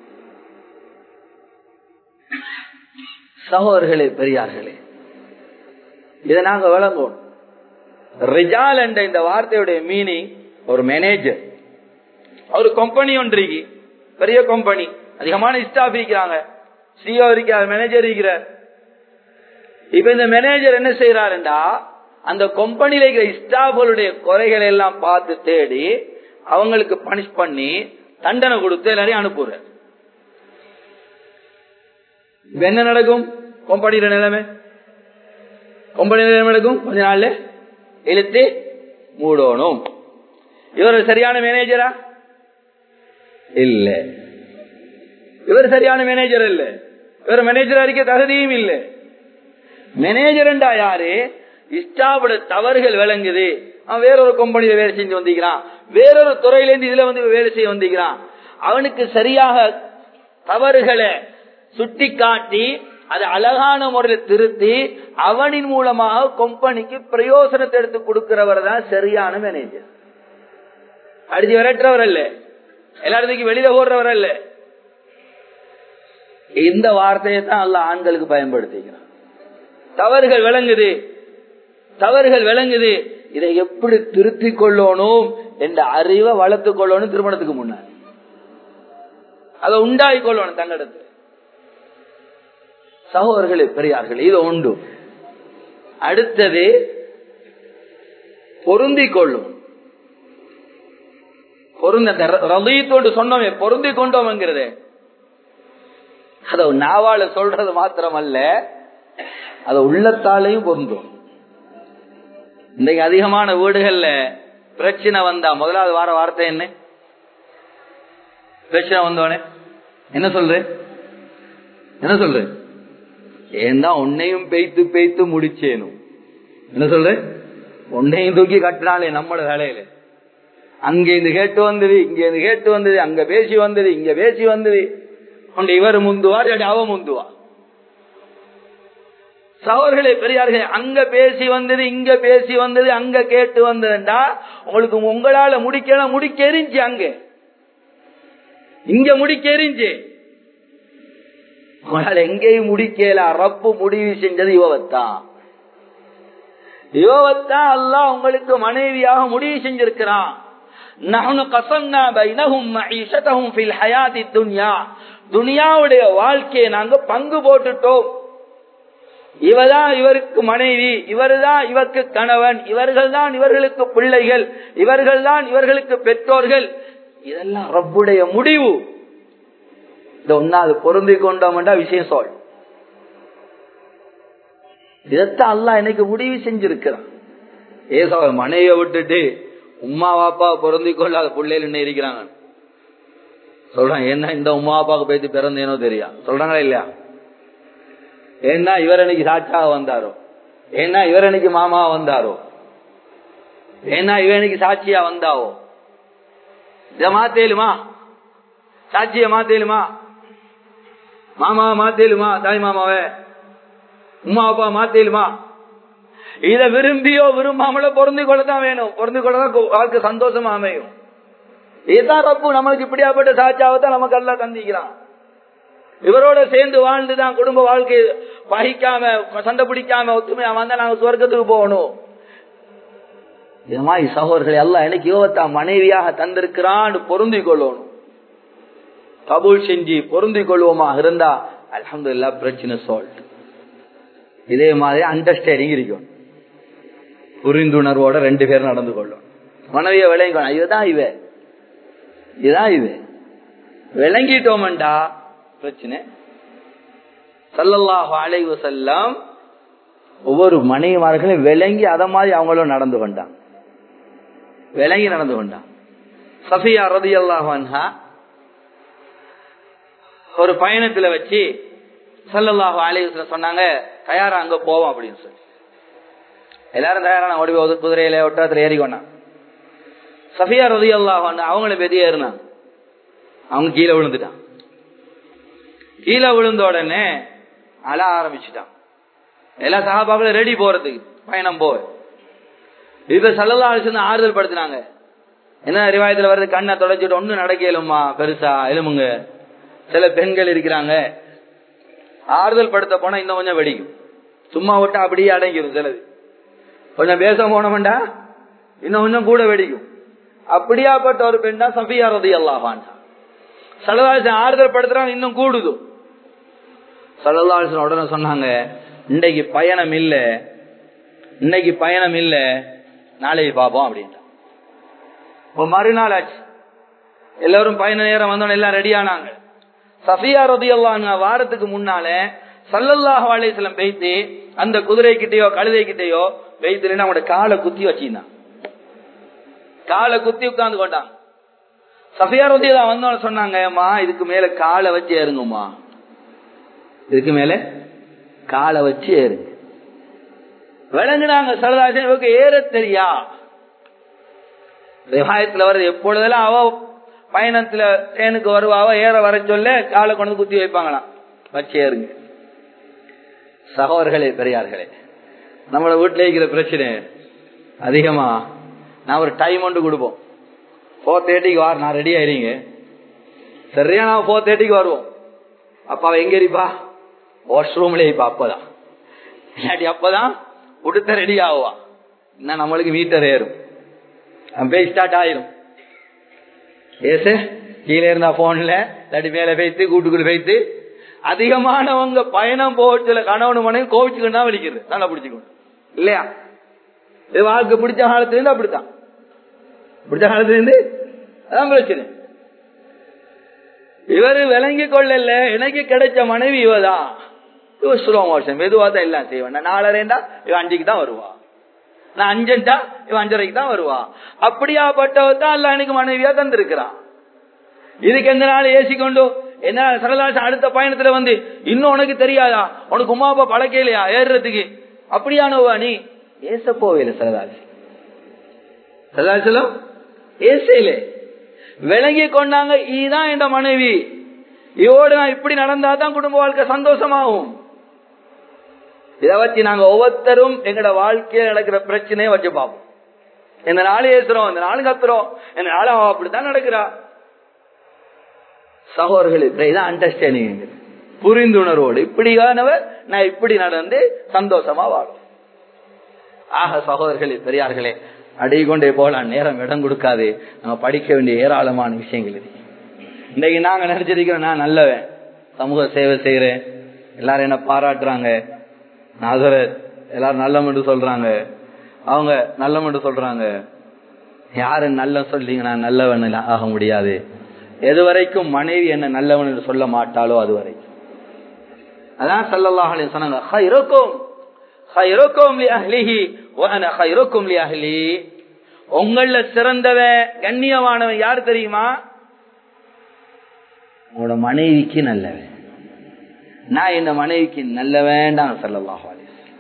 சகோதரர்களே, பெரியார்களே, இதை நாங்க விளங்குவோம். ரிஜால் என்ற இந்த வார்த்தையுடைய மீனிங் ஒரு மேனேஜர். ஒரு கம்பெனி ஒன்று, பெரிய கம்பெனி, அதிகமான ஸ்டாஃப் இருக்கிறாங்க, சிஓ இருக்கிறார், மேனேஜர் இருக்கிறார். இப்ப இந்த மேனேஜர் என்ன செய்யறாருண்டா, அந்த கம்பெனியில இருக்கிற ஸ்டாஃப்களுடைய குறைகளை எல்லாம் பார்த்து தேடி அவங்களுக்கு பனிஷ் பண்ணி தண்டனை கொடுத்து எல்லாரையும் அனுப்புறார். என்ன நடக்கும்? கம்பெனியில நிலைமை கம்பெனி நிலைமை நடக்கும், கொஞ்ச நாள்ல இழுத்து மூடணும். இவர் சரியான மேனேஜரா? இல்ல, இவர் சரியான மேனேஜர் இல்ல. இவர் மேனேஜரா இருக்க தகுதியும் இல்ல. மேனேஜர்ண்டா யாரு? இஷ்டாபட தவறுகள் விளங்குது, அவன் வேறொரு கம்பெனியில வேலை செஞ்சு வந்திருக்கிறான், வேறொரு துறையில இருந்து இதுல வந்து வேலை செய்ய வந்திருக்கிறான். அவனுக்கு சரியாக தவறுகளை சுட்டி காட்டி அதை அழகான முறையில் திருத்தி அவனின் மூலமாக கம்பெனிக்கு பிரயோசனத்தை எடுத்து கொடுக்கிறவர் தான் சரியான மேனேஜர். அடிச்சு விரட்டுறவர் அல்ல, எல்லாத்துக்கும் வெளியில ஓடுறவர் அல்ல. இந்த வார்த்தையை தான் அல்லாஹ் ஆண்களுக்கு பயன்படுத்திக்கிறான். தவறுகள் விளங்குது, தவறுகள் விளங்குது, இதை எப்படி திருத்திக் கொள்ளணும் என்ற அறிவை வளர்த்துக் கொள்ளணும். திருமணத்துக்கு முன்னாடி அதை உண்டாகி கொள்ளணும் தங்களிடத்தில். சகோதரர்களே, பெரியார்கள், இது உண்டு. அடுத்தது பொருந்திக் கொள்ளும். பொருந்த ரதீத்தோடு சொன்னோமே, பொருந்தி கொண்டோம் என்கிறது அதை நாவால சொல்றது மாத்திரம் அல்ல, அதை உள்ளத்தாலையும் பொருந்தும். இன்றைக்கு அதிகமான வீடுகள்ல பிரச்சனை வந்தா முதலாவது வார வார்த்தை என்ன? பிரச்சனை வந்தோடனே என்ன சொல்ற? என்ன சொல்ற? ஏன்னா உன்னையும் பெய்த்து பெய்த்து முடிச்சேனும். என்ன சொல்ற? உன்னையும் தூக்கி கட்டினாலே நம்மளோட வேலையில அங்க இருந்து கேட்டு வந்தது, இங்க இருந்து கேட்டு வந்தது, அங்க பேசி வந்தது, இங்க பேசி வந்தது, உன்னை இவர் முந்துவார், அவ முந்துவா. சகோதரர்களே, பெரியார்களே, அங்க பேசி வந்தது, இங்க பேசி வந்தது, அங்க கேட்டு வந்ததுண்டா உங்களுக்கு உங்களால முடிக்கலாம், முடிக்க எரிஞ்சு, அங்க இங்க முடிக்க எரிஞ்சு, உங்களால எங்கேயும் முடிக்கல. ரப்பு முடிவு செஞ்சது இவத்தான், இவத்தான் அல்லாஹ் உங்களுக்கு மனைவியாக முடிவு செஞ்சிருக்கிறான். நஹ்னு கஸம்னா பைனஹும் மஈஷதஹும் ஃபில் ஹயாத்தி துன்யா, துனியாவுடைய வாழ்க்கையை நாங்க பங்கு போட்டுட்டோம். இவதான் இவருக்கு மனைவி, இவர்தான் இவருக்கு கணவன், இவர்கள் தான் இவர்களுக்கு பிள்ளைகள், இவர்கள் தான் இவர்களுக்கு பெற்றோர்கள். இதெல்லாம் ரப்புடைய முடிவு. இந்த ஒன்னாவது பொருந்தி கொண்டோம்டா விஷயம் சொல். இதத்தான் அல்லாஹ் எனக்கு முடிவு செஞ்சிருக்கிறான். ஏசோ மனைவியை விட்டுட்டு உமா வாப்பா பொருந்தி கொள்ளாத பிள்ளைகள் என்ன இருக்கிறாங்க சொல்றாங்க. என்ன இந்த உமா வாப்பாவுக்கு போயிட்டு பிறந்தேனோ தெரியா சொல்றாங்களா இல்லையா? ஏன்னா இவர் அன்னைக்கு சாட்சியாக வந்தாரோ, ஏன்னா இவர் அன்னைக்கு மாமா வந்தாரோ, ஏன்னா இவனுக்கு சாட்சியா வந்தாவோ, இத மாத்தேலுமா? சாட்சிய மாத்தேலுமா? மாமா மாத்தேலுமா? தாய் மாமாவே உமா அப்பா மாத்தேலுமா? இத விரும்பியோ விரும்பாமலோ பொருந்தி கொள்ளதான் வேணும். பொருந்தி கொள்ளதான் வாழ்க்கை சந்தோஷமா அமையும். இதுதான் ரப்பு நமக்கு இப்படியாப்பட்ட சாட்சியாவத்தான் நமக்கு எல்லாம் தந்திக்கிறான். இவரோட சேர்ந்து வாழ்ந்துதான் குடும்ப வாழ்க்கை வகிக்காம சண்டை பிடிக்காம ஒத்துமையா வந்தா நாங்க சொர்க்கத்துக்கு போகணும். இது மாதிரி சகோதரர்களை எல்லாம் எனக்கு யோகத்தா மனைவியாக தந்திருக்கிறான்னு பொருந்தி கொள்ளணும். கபூல் செஞ்சு பொருந்தி கொள்வோமா இருந்தா அல்ஹம்துலில்லாஹ் பிரச்சனை சால்வ். இதே மாதிரி அண்டர்ஸ்டாண்டிங் இருக்கும், புரிந்துணர்வோட ரெண்டு பேரும் நடந்து கொள்ளும். மனைவிய விளங்கிக்கணும், இதுதான் இவ இதுதான் இவ விளங்கிட்டோம்டா பிரச்சனை ஸல்லல்லாஹு அலைஹி வஸல்லம் ஒவ்வொரு மனைவிமார்களையும் விளங்கி அத மாதிரி அவங்களும் நடந்து கொண்டாங்க, விளங்கி நடந்து கொண்டாங்க. சஃபியா ரலியல்லாஹு அன்ஹா ஒரு பயணத்துல வச்சு ஸல்லல்லாஹு அலைஹி வஸல்லம் சொன்னாங்க, தயாரா அங்க போவோம் அப்படின்னு சொல்லி. எல்லாரும் தயாரா ஓடி போய் குதிரையில ஒட்டகத்துல ஏறிக்கொண்டாங்க. சஃபியா ரலியல்லாஹு அன்ஹா அவங்கள பெரிய ஏறினாங்க. அவங்க கீழே விழுந்துட்டான். கீழே விழுந்த உடனே அழ ஆரம்பிச்சுட்டான். எல்லா சஹாபாக்களும் ரெடி போறதுக்கு, பயணம் போய் இப்ப ஸல்லல்லாஹு அலைஹி வஸல்லம் ஆறுதல் படுத்தினாங்க. என்ன ரிவாயத்துல வருது, கண்ணை தொடச்சிட்டு ஒண்ணு நடக்கலுமா பெருசா எலும்புங்க, சில பெண்கள் இருக்கிறாங்க, ஆறுதல் படுத்த போனா இன்னும் கொஞ்சம் வெடிக்கும், சும்மா விட்டா அப்படியே அடங்கிடும், சிலது கொஞ்சம் பேச போனோம்டா இன்னும் கொஞ்சம் கூட வெடிக்கும். அப்படியாப்பட்ட ஒரு பெண் தான் சஃபியா ரலியல்லாஹு அன்ஹா. ஸல்லல்லாஹு அலைஹி வஸல்லம் ஆறுதல் படுத்துறாங்க, இன்னும் கூடுது. ஸல்லல்லாஹு அலைஹி வஸல்லம் உடனே சொன்னாங்க, இன்னைக்கு பயணம் இல்ல, இன்னைக்கு பயணம் இல்ல, நாளைக்கு பாப்போம் அப்படின்ட்டு. மறுநாள் ஆச்சு, எல்லாரும் பயண நேரம் வந்தோம், எல்லாம் ரெடி ஆனாங்க. சஃபியா ரலியல்லாஹு அன்ஹா வாரத்துக்கு முன்னால ஸல்லல்லாஹு அலைஹி வஸல்லம் பேசி அந்த குதிரை கிட்டையோ கழுதை கிட்டையோ பேசினா அவங்களோட காலை குத்தி வச்சிருந்தான், காலை குத்தி உட்கார்ந்து கொண்டாங்க. சஃபியா ரலியல்லாஹு வந்தோன்னு சொன்னாங்க, அம்மா இதுக்கு மேல காலை வச்சு ஏறுங்கம்மா, இதுக்கு மேல காலை வச்சு ஏறுங்க. விளங்குனாங்க ஸல்லல்லாஹு அலைஹி வஸல்லம் ஏற தெரியா. ரிவாயத்துல வருது, எப்பொழுதெல்லாம் அவ பயணத்துல தேனுக்கு வருவாவ ஏற வர சொல்ல காலை கொண்டு குத்தி வைப்பாங்களாம், வச்சு ஏறுங்க. சகோதரர்களே பெரியார்களே, நம்மளோட வீட்டுல இருக்கிற பிரச்சனை அதிகமா நான் ஒரு டைம் ஒன்று கொடுப்போம், போர் தேர்ட்டிக்கு வார் நான் ரெடி ஆயிருங்க, சரியா நான் போர் தேர்ட்டிக்கு வருவோம். அப்ப அவ எங்க இருப்பா, வாஷ்ரூம்ல இருப்பா. அப்பதான் இல்லாட்டி அப்பதான் உடுத்த ரெடி ஆகுவா, இன்னும் நம்மளுக்கு மீட்டர் ஏறும், போய் ஸ்டார்ட் ஆயிரும். ஏசு கீழே இருந்தா போன்ல இல்லாட்டி மேல வைத்து கூட்டுக்குள்ள வைத்து அதிகமானவங்க பயணம் போச்சுல கணவனு மனைவி கோவிச்சுக்கிட்டு தான் வலிக்கிறது, நல்லா பிடிச்சுக்கணும் இல்லையா. இது வாழ்க்கை பிடிச்ச காலத்துல இருந்து அப்படித்தான், பிடிச்ச காலத்துல இருந்து அதான் பிரச்சனை. இவரு விளங்கி கொள்ளல, எனக்கு கிடைச்ச மனைவி இவதான், இவ ஸ்லோ மோஷன் மெதுவா தான் எல்லாம் செய்வேன். நாலரைண்டா இவன் அஞ்சுக்கு தான் வருவா, நான் அஞ்சண்டா இவன் அஞ்சரைக்கு தான் வருவா. அப்படியாப்பட்டவதான் அல்ல எனக்கு மனைவியா தந்திருக்கிறான். இதுக்கு எந்த நாள் ஏசி கொண்டு என்ன சரலாசம் அடுத்த பயணத்துல வந்து இன்னும் உனக்கு தெரியாதா, உனக்கு உமா அப்பா பழக்கையிலையா ஏறுறதுக்கு, அப்படியானவா நீ ஏச போவேல சரதாசி சரதாசலம் ஏசையில விளங்கி கொண்டாங்க. இதுதான் என் மனைவி, இவோடு நான் இப்படி நடந்தாதான் குடும்ப வாழ்க்கை சந்தோஷமாகும். இதை வச்சு நாங்க ஒவ்வொருத்தரும் எங்கட வாழ்க்கையில நடக்கிற பிரச்சனையை வச்சு பார்ப்போம். இந்த நாள் ஏசுறோம், இந்த நாள் கத்துறோம், இந்த நாள் அவன் அப்படித்தான் நடக்கிறா. சகோதரர்களே இதான் அண்டர்ஸ்டாண்டிங், புரிந்துணர்வோடு இப்படியானவர் நான் இப்படி நடந்து சந்தோஷமா வாழும். ஆக சகோதரர்களே பெரியார்களே, அடிக்கொண்டே போகலாம், நேரம் இடம் கொடுக்காது. நம்ம படிக்க வேண்டிய ஏராளமான விஷயங்கள் இருக்கு. இன்னைக்கு நாங்க நினைச்சிருக்கிறோம் நான் நல்லவன், சமூக சேவை செய்யறேன், எல்லாரும் என்ன பாராட்டுறாங்க, நாசரத் எல்லாரும் நல்ல சொல்றாங்க, அவங்க நல்ல சொல்றாங்க. யாரு நல்ல சொல்றீங்க, நான் நல்லவன் ஆக முடியாது. எது வரைக்கும் மனைவி என்ன நல்லவன் என்று சொல்ல மாட்டாளோ அது வரைக்கும். அதான் ஸல்லல்லாஹு அலைஹி வஸல்லம் சொன்னாங்க, கைருக்கும் கைருக்கும் லிஅஹ்லிஹி வ அனா கைருக்கும் லிஅஹ்லி. உங்கள சிறந்தவன் கண்ணியமானவன் யார் தெரியுமா, உங்களோட மனைவிக்கு நல்லவன். நான் என்ன மனைவிக்கு நல்லவன் தான் ஸல்லல்லாஹு அலைஹி வஸல்லம்.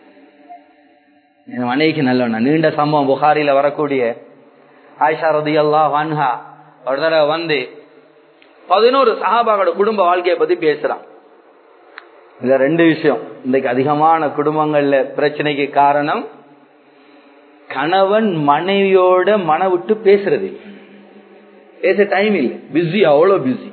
என் மனைவிக்கு நல்லவன். நீண்ட சம்பவம் புகாரில வரக்கூடிய ஆயிஷா ரலியல்லாஹு அன்ஹா ஒரு தடவை வந்து பதினோரு சஹாபாவோட குடும்ப வாழ்க்கையை பத்தி பேசுறான். இந்த ரெண்டு விஷயம் இன்றைக்கு அதிகமான குடும்பங்கள்ல பிரச்சனைக்கு காரணம், கணவன் மனைவியோட மன விட்டு பேசுறது, பேச டைம் இல்லை, பிஸி, அவ்வளவு பிஸி.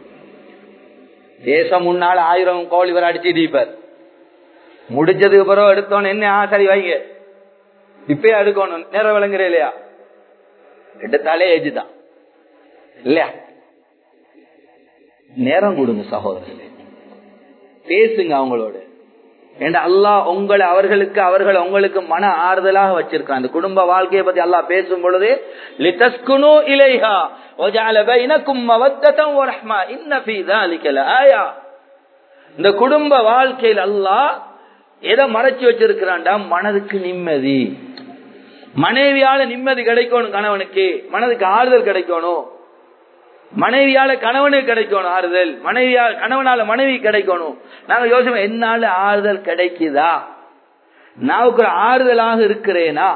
பேச முன்னால ஆயிரம் கோல் இவர் அடிச்சு இடிப்பார், முடிச்சதுக்கு பிறகு எடுத்தோன்னு என்ன சரி வைங்க இப்பயே எடுக்கணும், நேரம் விளங்குற இல்லையா, எடுத்தாலே ஏஜுதான் இல்லையா. நேரம் கொடுங்க சகோதரர்களே, பேசுங்க அவங்களோட. ஏண்டா அல்லாஹ் உங்களை அவர்களுக்கு அவர்கள் உங்களுக்கு மன ஆறுதலாக வச்சிருக்கான். அந்த குடும்ப வாழ்க்கையை பத்தி அல்லாஹ் பேசும் பொழுது லிதஸ்குனு இலைஹா வஜஅல பைனக்கும் மவத்ததன் வ ரஹ்மா இன்ன ஃபீ ذلك லஆயா. இந்த குடும்ப வாழ்க்கையில் அல்லாஹ் எதை மறைச்சு வச்சிருக்கிறான்டா, மனதுக்கு நிம்மதி. மனைவியால நிம்மதி கிடைக்கணும், கணவனுக்கு மனதுக்கு ஆறுதல் கிடைக்கணும், மனைவியால கணவனுக்கு கிடைக்கணும் ஆறுதல், மனைவியால கணவனால மனைவி கிடைக்கணும். நாங்க யோசனை, என்னால ஆறுதல் கிடைக்குதா, நான் ஒரு ஆறுதலாக இருக்கிறேனா,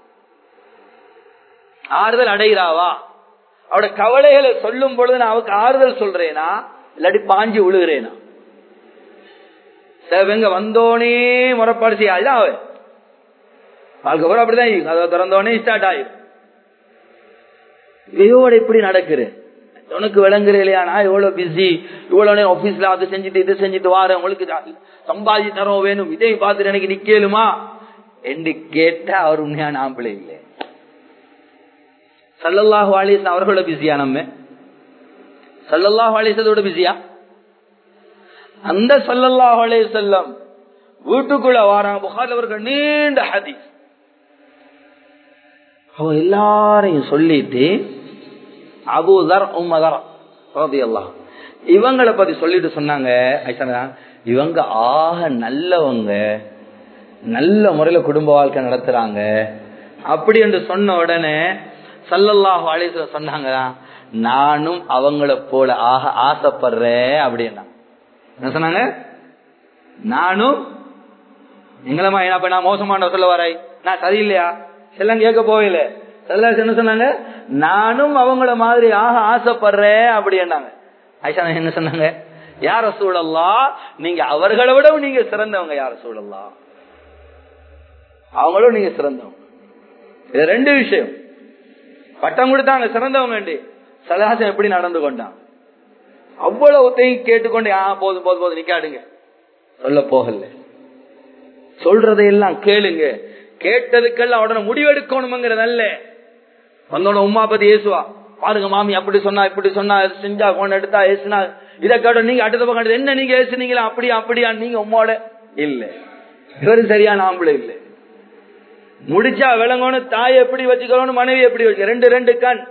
ஆறுதல் அடைகிறாவா, அவட கவலைகளை சொல்லும் பொழுது நான் அவருக்கு ஆறுதல் சொல்றேனா, இல்லாட்டி பாஞ்சு விழுகிறேனா. சிலவங்க வந்தோனே முறைப்பாடு செய்யாது, அவ வாழ்க்கை கூட அப்படிதான், அதை திறந்தோடனே ஸ்டார்ட் ஆயிரும். இவையோட இப்படி நடக்குது, உனக்கு விளங்குற இல்லையா, நான் எவ்வளவு பிஸி, இவ்வளவு ஆபீஸ்ல அதை செஞ்சுட்டு இதை செஞ்சுட்டு வாரேன், உங்களுக்கு சம்பாதி தரம் வேணும், இதை பார்த்துட்டு எனக்கு நிக்கலுமா என்று கேட்டா அவர் உண்மையான ஆம்பளை இல்லை. ஸல்லல்லாஹு அலைஹி வஸல்லம் அவர்களோட பிஸியா, நம்ம ஸல்லல்லாஹு அலைஹி வஸல்லமோட பிஸியா? அந்த ஸல்லல்லாஹு அலைஹி வஸல்லம் வீட்டுக்குள்ள வாராங்க, புகாரி அவர்கள் நீண்ட ஹதீஸ், அவ எல்லாரையும் சொல்லிட்டு அபூ தர் உம்மு தர் ரலியல்லாஹு இவங்களை பத்தி சொல்லிட்டு சொன்னாங்க, இவங்க ஆக நல்லவங்க, நல்ல முறையில குடும்ப வாழ்க்கை நடத்துறாங்க. அப்படி என்று சொன்ன உடனே ஸல்லல்லாஹு அலைஹி வஸல்லம் சொன்னாங்க, நானும் அவங்கள போல ஆக ஆசைப்படுறேன் அப்படின்னா. என்ன சொன்னாங்க? நானும் எங்களமா என்ன மோசமான சொல்ல வராய், நான் சரியில்லையா எல்லாம் கேட்க போகல. என்ன சொன்னாங்க? நானும் அவங்கள மாதிரி ஆக ஆசைப்படுறேன் அப்படின்னாங்க. ஆயிஷா என்ன சொன்னாங்க? யா ரசூலல்லாஹ், நீங்க அவர்களை விட நீங்க சிறந்தவங்க, யா ரசூலல்லாஹ், அவங்களும் நீங்க சிறந்தவங்க. இது ரெண்டு விஷயம். பட்டம் கொடுத்தாங்க சிறந்தவங்க. சலஹாசன் எப்படி நடந்து கொண்டான், அவ்வளவுத்தையும் கேட்டுக்கொண்டு ஆ போதும் போதும் போதும் நிக்காடுங்க சொல்ல போகல, சொல்றதையெல்லாம் கேளுங்க, கேட்டதுக்கெல்லாம் உடனே முடிவெடுக்கணும்ங்கிறதல்ல. வந்தோட உமா பத்தி ஏசுவா, பாருங்க மாமி அப்படி சொன்னா இப்படி சொன்னா, செஞ்சா கொண்டு எடுத்தா ஏசுனா, இதை கேட்ட நீங்க அடுத்த பக்கம் என்ன நீங்க ஏசுனீங்களா, அப்படியா அப்படியா நீங்க உமாவோட இல்ல, இவரும் சரியான ஆம்பளை இல்ல. முடிச்சா விளங்கணும், தாய் எப்படி வச்சுக்கணும், மனைவி எப்படி வச்சுக்க, ரெண்டு ரெண்டு கண்.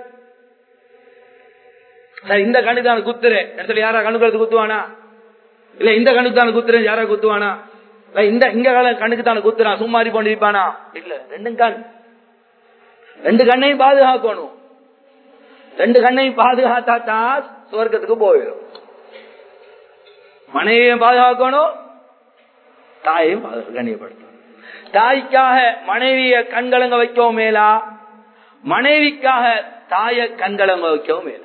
இந்த கண்ணுக்கு தான் குத்துறேன் சொல்லி யாரா கண்ணுக்கு குத்துவானா, இல்ல இந்த கண்ணுக்கு தான் குத்துறேன் யாரா குத்துவானா, இந்த இங்க கண்ணுக்கு தான் குத்துறான் சும்மாரி போட்டு இருப்பானா, இல்ல ரெண்டு கண், ரெண்டு கண்ணையும் பாதுகாக்கணும். ரெண்டு கண்ணையும் பாதுகாத்தா தான் சுவர்க்கத்துக்கு போயிடும். மனைவியையும் பாதுகாக்கணும், தாயையும் கண்ணியப்படுத்தணும். தாய்க்காக மனைவிய கண்கலங்க வைக்கவும் மேலா, மனைவிக்காக தாய கண்கலங்க வைக்கவும் மேலா.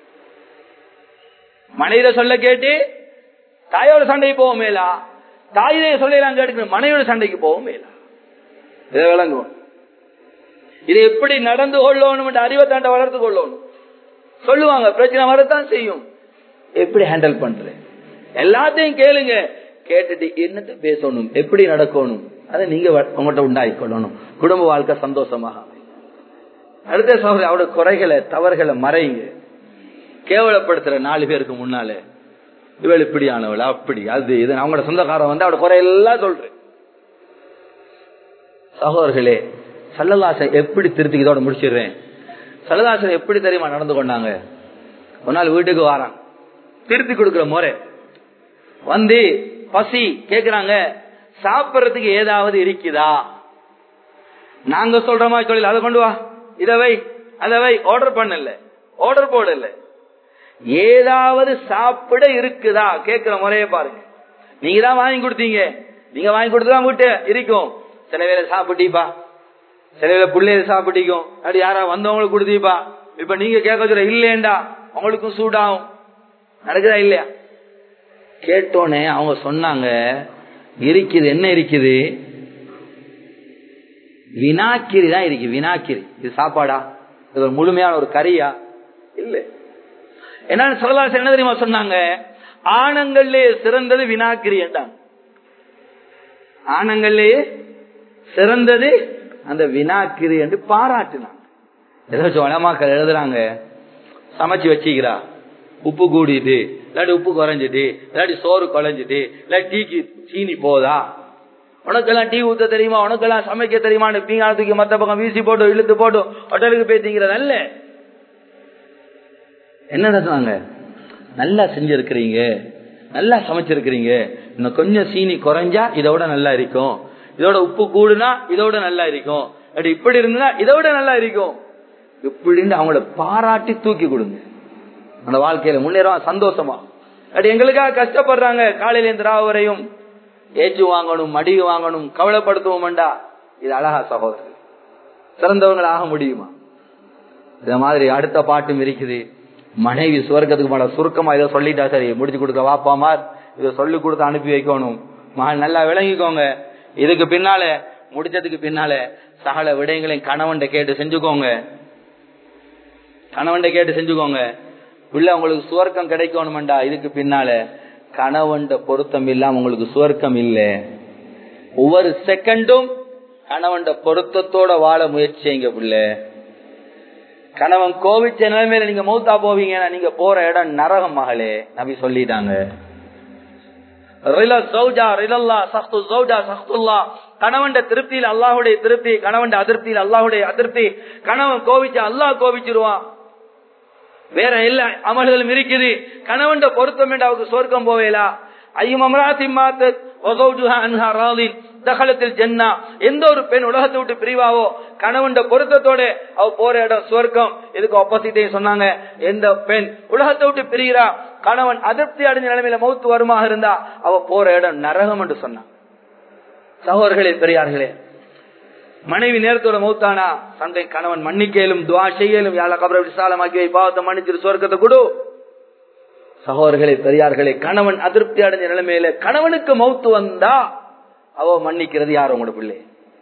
மனைவிய சொல்ல கேட்டு தாயோட சண்டைக்கு போவோம் மேலா, தாயிலே சொல்லலாம் கேட்டு மனைவியோட சண்டைக்கு போவோம் மேலா. இதை விளங்குவோம். இதை எப்படி நடந்து கொள்ளணும் என்று அறிவை தாண்ட வளர்த்து கொள்ளணும். சொல்லுவாங்க பிரச்சனை வரத்தான் செய்யும், எப்படி ஹேண்டில் பண்றேன் எல்லாத்தையும் கேளுங்க, கேட்டுட்டு என்னத்தை பேசணும், எப்படி நடக்கணும், அதை நீங்க உங்கள்கிட்ட உண்டாக்கிக்கொள்ளணும். குடும்ப வாழ்க்கை சந்தோஷமாக. அடுத்த சகோதரி அவரோட குறைகளை தவறுகளை மறைங்க. கேவலப்படுத்துற நாலு பேருக்கு முன்னால இவள் இப்படியானவள் அப்படி அது இது அவங்களோட சொந்தக்காரன் வந்து அவட குறையெல்லாம் சொல்றேன். சகோதரர்களே, சல்லல்லாஹு எப்படி திருத்தி இதோட முடிச்சிடுறேன். சல்லல்லாஹு எப்படி தெரியுமா நடந்து கொண்டாங்க? ஒரு நாள் வீட்டுக்கு வாரான், திருத்தி கொடுக்கிற முறை வந்து பசி கேக்குறாங்க, சாப்பிடறதுக்கு ஏதாவது இருக்குதா? நாங்க சொல்ற மாதிரி தொழில் அதை கொண்டு வா, இதவை அதவை ஆர்டர் பண்ணல, ஆர்டர் போடல, ஏதாவது சாப்பிட இருக்குதா கேட்கிற முறையை பாருங்க. நீங்க தான் வாங்கி கொடுத்தீங்க, நீங்க வாங்கி கொடுத்துதான் வீட்டு இருக்கும். சில வேலை சாப்பிட்டீப்பா, சில வேலை பிள்ளைய சாப்பிட்டிக்கும், அப்படி யாரா வந்தவங்களுக்கு கொடுத்தீப்பா. இப்ப நீங்க கேட்க சொல்ற இல்லேண்டா அவங்களுக்கும் சூடாகும், நடக்குதா இல்லையா? கேட்டோன்னே அவங்க சொன்னாங்க, இருக்குது என்ன இருக்குது, வினாக்கிரி தான் இருக்கு. வினாக்கிரி இது சாப்பாடா? இது ஒரு முழுமையான ஒரு கறியா? இல்ல. என்னன்னு சொல்லலாம். என்ன தெரியுமா சொன்னாங்க? ஆணங்கள்லே சிறந்தது வினாக்கிரி என்றாங்க. ஆணங்கள்லே சிறந்தது அந்த வினாக்கிரி என்று பாராட்டினாங்க. ஏதாச்சும் வளமாக்கள் எழுதுறாங்க, சமைச்சு வச்சுக்கிறா, உப்பு கூடிட்டு இல்லாட்டி உப்பு குறைஞ்சிட்டு இல்லாட்டி சோறு குறைஞ்சிட்டு இல்லாட்டி டீக்கு சீனி போதா, உனக்கெல்லாம் டீ ஊத்த தெரியுமா, உனக்கெல்லாம் சமைக்க தெரியுமான்னு பீங்காலத்துக்கு மத்த பக்கம் வீசி போட்டு இழுத்து போட்டு ஹோட்டலுக்கு பேசிங்கிறது அல்ல. என்ன சொன்னாங்க? நல்லா செஞ்சிருக்கிறீங்க, நல்லா சமைச்சிருக்கிறீங்க, இன்னும் கொஞ்சம் சீனி குறைஞ்சா இதோட நல்லா இருக்கும், இதோட உப்பு கூடுனா இதோட நல்லா இருக்கும், அப்படி இப்படி இருந்தா இதோட நல்லா இருக்கும், இப்படின்னு அவங்கள பாராட்டி தூக்கி கொடுங்க. அந்த வாழ்க்கையில முன்னேற சந்தோஷமா. அப்படி எங்களுக்காக கஷ்டப்படுறாங்க, காலையில இருந்து ராவு வரையும் ஏச்சு வாங்கணும், மடிவு வாங்கணும், கவலைப்படுத்துவோம்டா. இது அழகா சகோதரர், சிறந்தவங்களை ஆக முடியுமா? இத மாதிரி அடுத்த பாட்டும் இருக்குது. மனைவி சுவர்க்கத்துக்கு மாட சுருக்கமா இதை சொல்லிட்டா சரி, முடிச்சு கொடுக்க வாப்பாமார் இதை சொல்லி கொடுத்து அனுப்பி வைக்கணும். மகள் நல்லா விளங்கிக்கோங்க. இதுக்கு பின்னால முடிச்சதுக்கு பின்னால சகல விடயங்களையும் கணவன் கேட்டு செஞ்சுக்கோங்க, கணவன் கேட்டு செஞ்சுக்கோங்க. உள்ள உங்களுக்கு சுவர்க்கம் கிடைக்கணும்டா, இதுக்கு பின்னால கணவன் பொருத்தம் இல்லாம உங்களுக்கு சுவர்க்கம் இல்ல. ஒவ்வொரு செகண்டும் கணவன் பொருத்தத்தோட வாழ முயற்சி செய்யுங்க பிள்ளை. கணவன் கோவிச்ச நிலைமையில நீங்க மௌத்தா போவீங்க, நீங்க போற இடம் நரகம் மகளே. நபி சொல்லிட்டாங்க, கணவன் திருப்தியில் அல்லாஹுடைய திருப்தி, கணவன் அதிருப்தியில் அல்லாஹுடைய அதிருப்தி. கணவன் கோவிச்சா அல்லாஹ் கோவிச்சிருவான். வேற எல்லா அமல்களும் இருக்குது. கணவன் பொருத்தம் அவருக்கு சொர்க்கம் போவேலா. எந்த ஒரு பெண் உலகத்தை விட்டு பிரிவாவோ கணவன் பொருத்தத்தோட அவ போற இடம் சொர்க்கம். இதுக்கு ஆப்போசிட்டையும் சொன்னாங்க, எந்த பெண் உலகத்தை விட்டு பிரிகிறா கணவன் அதிருப்தி அடைஞ்ச நிலைமையில மௌத்து வருமாக இருந்தா அவ போற இடம் நரகம் என்று சொன்னான். சகோதரர்களே, பெரியார்களே, மனைவி நேரத்தோட மௌத்தானா சந்தை கணவன் மன்னிக்கலும் துவா செய்யலும், யாழ கபரை விசாலமாக்கி வை, பாவத்தை மன்னிச்சிரு, சொர்க்கத்தை கொடு. சகோதரர்களே, பெரியார்களே, கணவன் அதிருப்தி அடைஞ்ச நிலைமையில கணவனுக்கு மௌத்து வந்தா அவ மன்னிக்கிறது யாரு? உங்களோட பிள்ளை.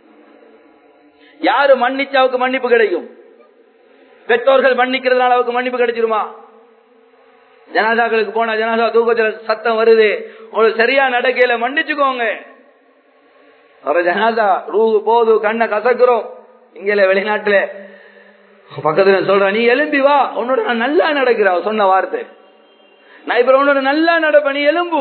யாரு மன்னிச்சா அவருக்கு மன்னிப்பு கிடைக்கும்? பெற்றோர்கள் மன்னிக்கிறதுனால அவருக்கு மன்னிப்பு கிடைச்சிருமா? ஜனாதாக்களுக்கு போனா ஜனாதா தூக்கத்துல சத்தம் வருது, உங்களுக்கு சரியா நடக்கையில மன்னிச்சுக்கோங்க. ஒரு ஜனாதா ரூஹு போது கண்ணை கசக்குறோம். இங்க வெளிநாட்டுல பக்கத்துல சொல்ற, நீ எலும்பி வா, உன்னோட நான் நல்லா நடக்கிறா சொன்ன வார்த்தை. நான் இப்ப உன்னோட நல்லா நடப்ப, நீ எலும்பு.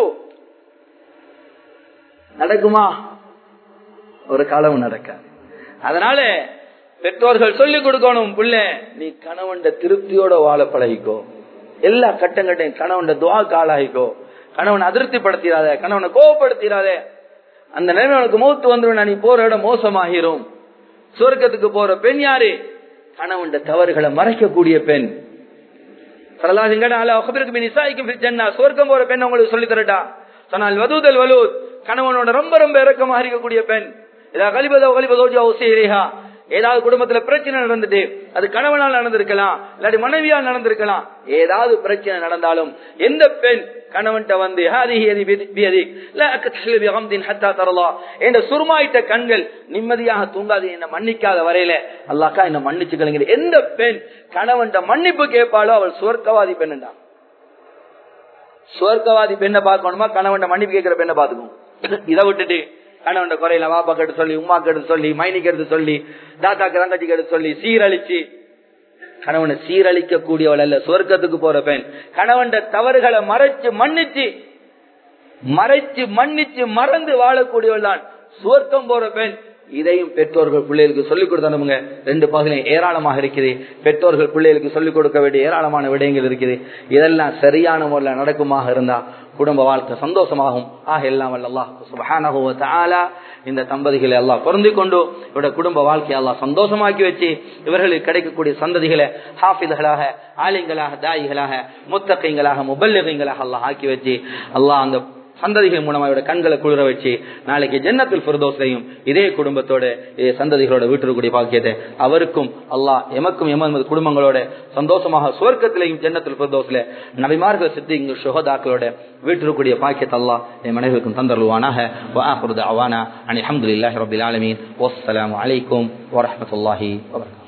நடக்குமா? ஒரு காலம் நடக்காது. அதனால பெற்றோர்கள் சொல்லிக் கொடுக்கணும், பிள்ளை நீ கணவன் திருப்தியோட வாழ பழகிக்கோ. எல்லா கட்டங்கட்டையும் கணவன் துவா காலாகிக்கோ. கணவன் அதிருப்தி படுத்திடாத, கணவனை கோவப்படுத்திடாத. அந்த நேரம் உனக்கு மௌத்து வந்துடும், நீ போற இடம் மோசமாகிரும். சொர்க்கத்துக்கு போற பெண் யாரு? கணவன் தவறுகளை மறைக்கக்கூடிய பெண். சொர்க்கம் போற பெண் உங்களுக்கு சொல்லி தரட்டா சொன்னால், வதூதல் வலூத், கணவனோட ரொம்ப ரொம்ப இறக்கமாக இருக்கக்கூடிய பெண். ஏதாவது குடும்பத்துல பிரச்சனை நடந்துட்டு, அது கணவனால் நடந்திருக்கலாம், இல்லாட்டி மனைவியால் நடந்திருக்கலாம். ஏதாவது பிரச்சனை நடந்தாலும் எந்த பெண் கணவன் வந்து சுருமாயிட்ட கண்கள் நிம்மதியாக தூங்காது, என்ன மன்னிக்காத வரையில அல்லாஹ்க்கா என்ன மன்னிச்சுக்கலைங்க. எந்த பெண் கணவன் மன்னிப்பு கேட்பாளோ அவள் சுவர்க்கவாதி பெண்ணா. சுவர்க்கவாதி பெண்ணை பார்க்கணுமா, கணவன் மன்னிப்பு கேட்கிற பெண்ணை பார்த்துக்கும். இதை விட்டுட்டு கணவன் குறையில வாப்பா கெடுத்து சொல்லி, உமா கெடுத்து சொல்லி, மைனிக்கு எடுத்து சொல்லி, தாத்தாக்கு தங்கச்சிக்கு எடுத்து சொல்லி சீரழிச்சு, கணவனை சீரழிக்க கூடியவள் அல்ல சொர்க்கத்துக்கு போற பெண். கணவன் தவறுகளை மறைச்சு மன்னிச்சு மறைச்சு மன்னிச்சு மறந்து வாழக்கூடியவள் தான் சொர்க்கம் போற பெண். இதையும் பெற்றோர்கள் பிள்ளைகளுக்கு சொல்லிக் கொடுத்தானுங்க. ரெண்டு பகுதியும் ஏராளமாக இருக்குது. பெற்றோர்கள் பிள்ளைகளுக்கு சொல்லிக் கொடுக்க வேண்டிய ஏராளமான விடயங்கள் இருக்குது. இதெல்லாம் சரியான முறையில் நடக்குமாக இருந்தா குடும்ப வாழ்க்கை சந்தோஷமாகும். ஆக எல்லாம் அல்லாஹ் சுப்ஹானஹு வ தஆலா இந்த தம்பதிகளை அல்லாஹ் பொருந்தி கொண்டு இவருடைய குடும்ப வாழ்க்கையை அல்லாஹ் சந்தோஷமாக்கி வச்சு இவர்களுக்கு கிடைக்கக்கூடிய சந்ததிகளை ஹாஃபிதுகளாக, ஆலிம்களாக, தாயிகளாக, முத்தகீங்களாக, முபல்லிகீங்களாக அல்லாஹ் ஆக்கி வச்சு அல்லாஹ் அந்த சந்ததிகள் மூலமா இவருடைய கண்களை குளிர வச்சு நாளைக்கு ஜன்னத்துல் ஃபிர்தௌஸ்லையும் இதே குடும்பத்தோட சந்ததிகளோட வீட்டிற்குரிய பாக்கியத்தை அவருக்கும் அல்லாஹ் எமக்கும் எமது குடும்பங்களோட சந்தோஷமாக சுவர்க்கத்திலையும் ஜன்னத்துல் ஃபிர்தௌஸ்ல நபிமார்கள் சித்திகள் சுஹதாக்களோட வீட்டிற்குரிய பாக்கியத்தை அல்லாஹ் என் மனைவிக்கும் தந்தருவானாக. வ ஆகிரு தஅவானா அனில் ஹம்துலில்லாஹி ரப்பில் ஆலமீன். வஸ்ஸலாமு அலைக்கும் வரஹ்மத்துல்லாஹி வபரகாத்துஹு.